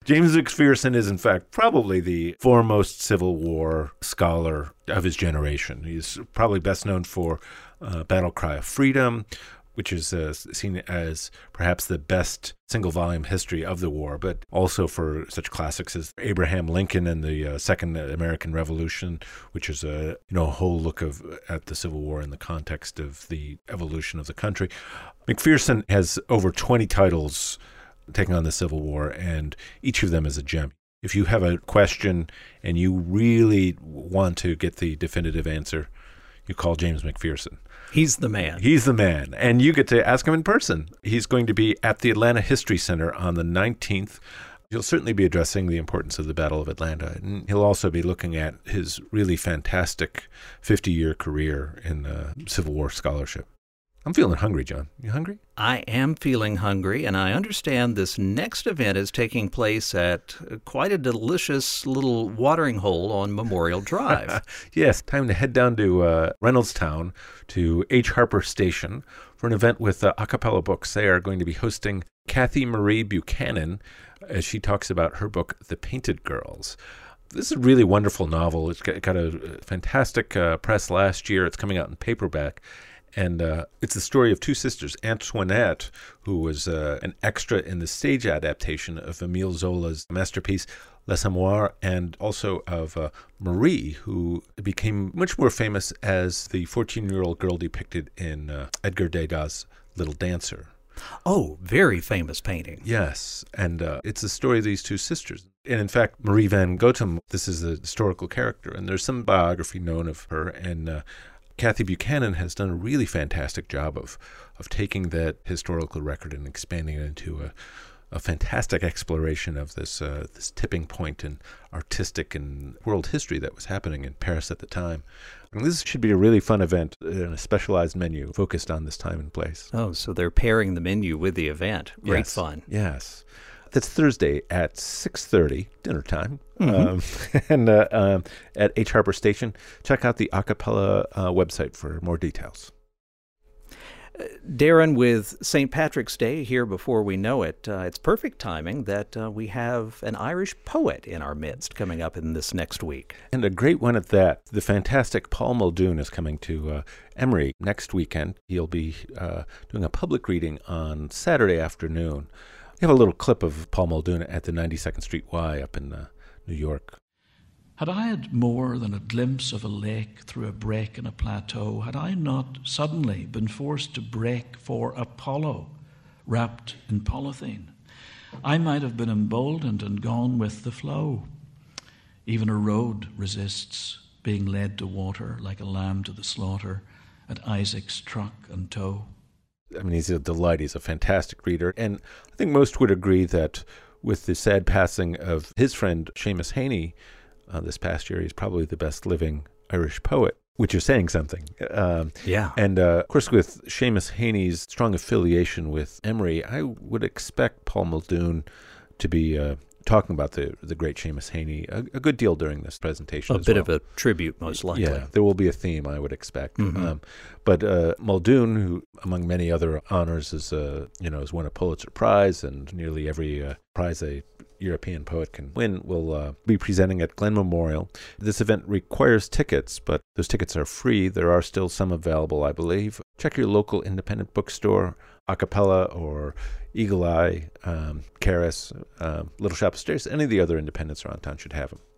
James McPherson is, in fact, probably the foremost Civil War scholar of his generation. He's probably best known for Battle Cry of Freedom, which is seen as perhaps the best single-volume history of the war, but also for such classics as Abraham Lincoln and the Second American Revolution, which is a whole look at the Civil War in the context of the evolution of the country. McPherson has over 20 titles taking on the Civil War, and each of them is a gem. If you have a question and you really want to get the definitive answer, you call James McPherson. He's the man. He's the man. And you get to ask him in person. He's going to be at the Atlanta History Center on the 19th. He'll certainly be addressing the importance of the Battle of Atlanta. And he'll also be looking at his really fantastic 50-year career in Civil War scholarship. I'm feeling hungry, John. You hungry? I am feeling hungry, and I understand this next event is taking place at quite a delicious little watering hole on Memorial Drive. Yes, time to head down to Reynoldstown to H. Harper Station for an event with Acapella Books. They are going to be hosting Kathy Marie Buchanan as she talks about her book, The Painted Girls. This is a really wonderful novel. It's got a fantastic press last year. It's coming out in paperback. And it's the story of two sisters, Antoinette, who was an extra in the stage adaptation of Émile Zola's masterpiece, Les Amours, and also of Marie, who became much more famous as the 14-year-old girl depicted in Edgar Degas' Little Dancer. Oh, very famous painting. Yes, and it's the story of these two sisters. And in fact, Marie Van Gotem, this is a historical character, and there's some biography known of her, and Kathy Buchanan has done a really fantastic job of taking that historical record and expanding it into a fantastic exploration of this tipping point in artistic and world history that was happening in Paris at the time. And this should be a really fun event in a specialized menu focused on this time and place. Oh, so they're pairing the menu with the event. Great fun. Yes. That's Thursday at 6:30, dinner time, and at H. Harper Station. Check out the Acapella website for more details. Darren, with St. Patrick's Day here before we know it, it's perfect timing that we have an Irish poet in our midst coming up in this next week. And a great one at that. The fantastic Paul Muldoon is coming to Emory next weekend. He'll be doing a public reading on Saturday afternoon. We have a little clip of Paul Muldoon at the 92nd Street Y up in New York. Had I had more than a glimpse of a lake through a break in a plateau, had I not suddenly been forced to break for Apollo, wrapped in polythene, I might have been emboldened and gone with the flow. Even a road resists being led to water like a lamb to the slaughter at Isaac's truck and toe. I mean, he's a delight. He's a fantastic reader. And I think most would agree that with the sad passing of his friend Seamus Heaney this past year, he's probably the best living Irish poet, which is saying something. Yeah. And, of course, with Seamus Heaney's strong affiliation with Emory, I would expect Paul Muldoon to be talking about the great Seamus Heaney a good deal during this presentation. A bit of a tribute, most likely. Yeah, there will be a theme, I would expect. But Muldoon, who among many other honors has won a Pulitzer Prize and nearly every prize a European poet can win, will be presenting at Glenn Memorial. This event requires tickets, but those tickets are free. There are still some available, I believe. Check your local independent bookstore, Acapella or Eagle Eye, Caris, Little Shop of Stairs. Any of the other independents around town should have them.